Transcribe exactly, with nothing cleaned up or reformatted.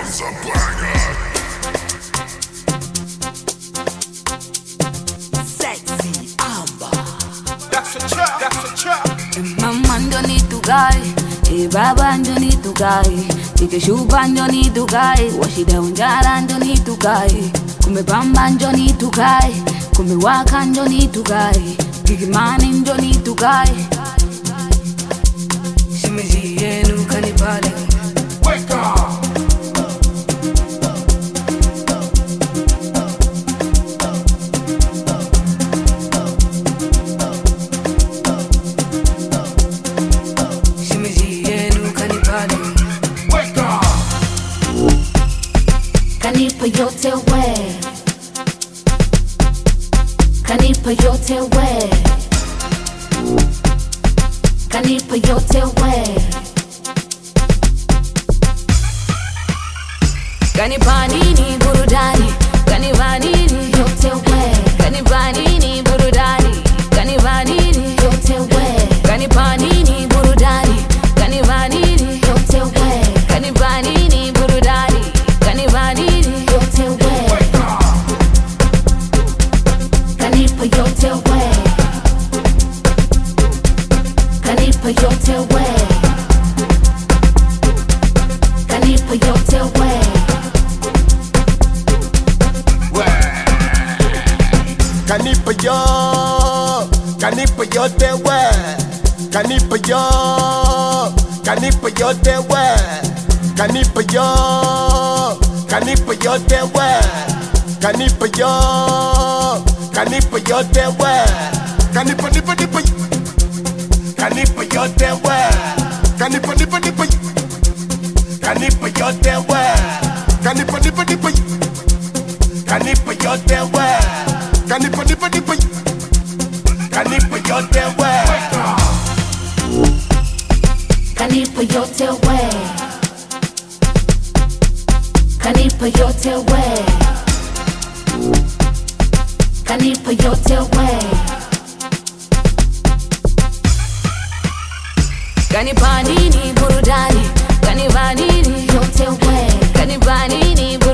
is a banger. Sexy Amber. That's a trap, that's a trap. Mama ndo ni tugai, e baba ndo ni tugai, ike shupa ndo ni tugai, washida unjara ndo ni tugai, kumepamba ndo ni tugai, kumewaka ndo ni tugai, kikimani ndo ni tugai. Shimeji yenu kanipale. Wake up. Kanipa yote we, kanipa yote we, kanipa yote we, kanipa nini burudani, kanipa nini yote we, kanipa nini burudani, kanipa nini yote we, kanipa nini burudani, kanipa nini yote we, kanipa nini burudani, kanipa nini yote we, kanipa yote we, kanipa yote we, kanipa yote we. Kanipa yo, kanipa yote we, kanipa yo, kanipa yote we, kanipa yo, kanipa yote we, kanipa yo, kanipa yote we, kanipa nipa nipa, kanipa yote we, kanipa nipa nipa, kanipa yote we, kanipa nipa nipa, kanipa yote we. Kanipa nipa nipa, kanipa yote we, Kanipa yote we, kanipa yote we, kanipa yote we, kanipa nini burudani, kanipa nini yote we, kanipa nini